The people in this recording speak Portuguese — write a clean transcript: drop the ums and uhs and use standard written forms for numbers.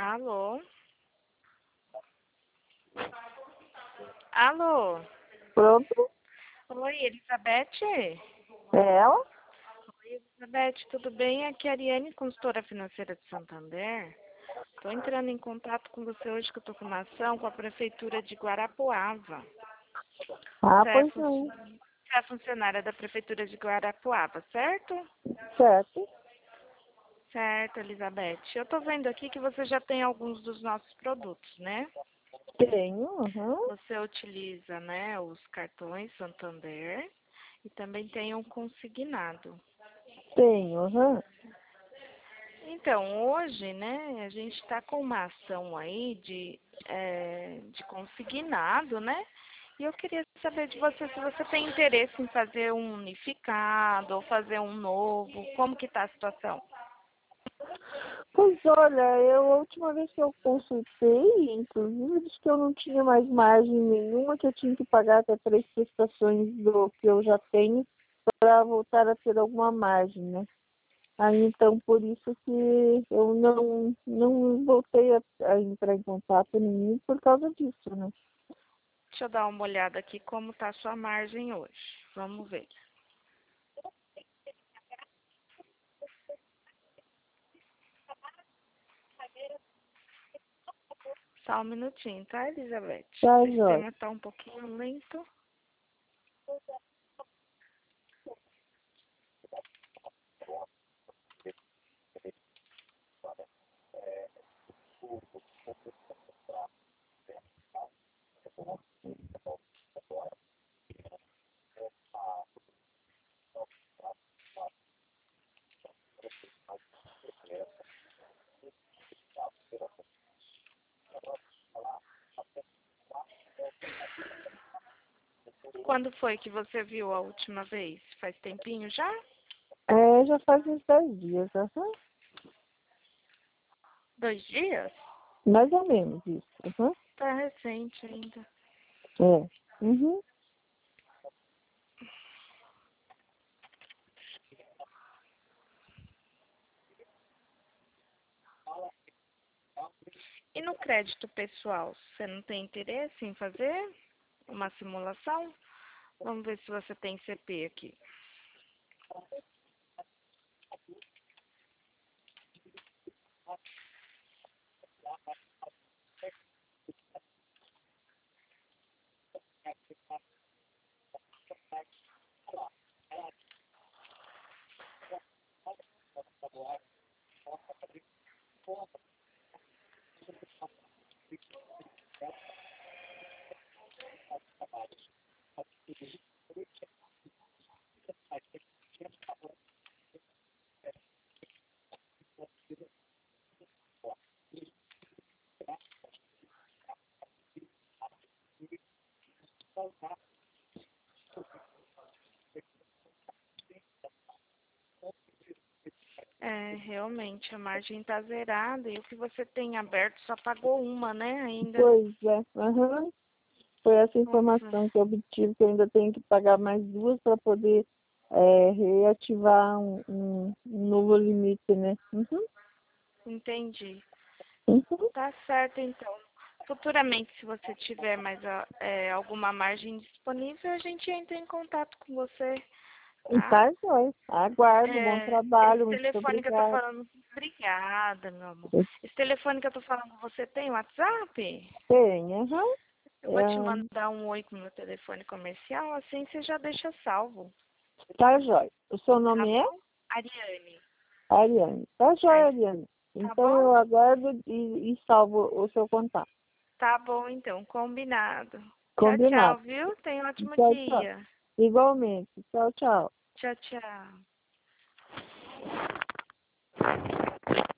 Alô? Alô? Pronto? Oi, Elizabeth? É ela? Oi, Elizabeth, tudo bem? Aqui é a Ariane, consultora financeira de Santander. Estou entrando em contato com você hoje que eu estou com uma ação com a Prefeitura de Guarapuava. Ah, Você é, pois não. você é funcionária da Prefeitura de Guarapuava, certo? Certo. Certo, Elizabeth. Eu estou vendo aqui que você já tem alguns dos nossos produtos, né? Tenho, uhum. Você utiliza, né, os cartões Santander e também tem um consignado. Tenho, uhum. Então, hoje, né, a gente está com uma ação aí de consignado, né? E eu queria saber de você se você tem interesse em fazer um unificado ou fazer um novo. Como que está a situação? Pois olha, a última vez que eu consultei, inclusive, disse que eu não tinha mais margem nenhuma, que eu tinha que pagar até 3 prestações do que eu já tenho para voltar a ter alguma margem, né? Aí então por isso que eu não voltei a entrar em contato nenhum por causa disso, né? Deixa eu dar uma olhada aqui como está a sua margem hoje. Vamos ver. Só um minutinho, tá, Elizabeth? O Tá, Jorge. sistema está um pouquinho lento. Quando foi que você viu a última vez? Faz tempinho já? Já faz uns 10 dias, uhum. 2 dias? Mais ou menos isso, uhum. Tá recente ainda. É. Uhum. E no crédito pessoal, você não tem interesse em fazer uma simulação? Vamos ver se você tem CP aqui. É, realmente, a margem está zerada e o que você tem aberto só pagou uma, né, ainda. Pois é, uhum. Foi essa Nossa, informação que eu obtive, que eu ainda tenho que pagar mais 2 para poder reativar um novo limite, né? Uhum. entendi. Uhum. Tá certo, então. Futuramente, se você tiver mais alguma margem disponível, a gente entra em contato com você, E tá? tá, joia. Aguardo, bom Esse trabalho, muito telefone que eu tô obrigada. falando... Obrigada, meu amor. Esse telefone que eu tô falando com você tem WhatsApp? Tem, uhum. Eu vou te mandar um oi com o meu telefone comercial, assim você já deixa salvo, Tá, joia. O seu tá nome é? bom? Ariane. Ariane. Tá, joia, Ariane. Tá Então bom? eu aguardo e salvo o seu contato. Tá bom, então. Combinado. Tchau, tchau, Combinado. viu? Tenha um ótimo Tchau, tchau. dia. Igualmente. Tchau, tchau. Tchau, tchau.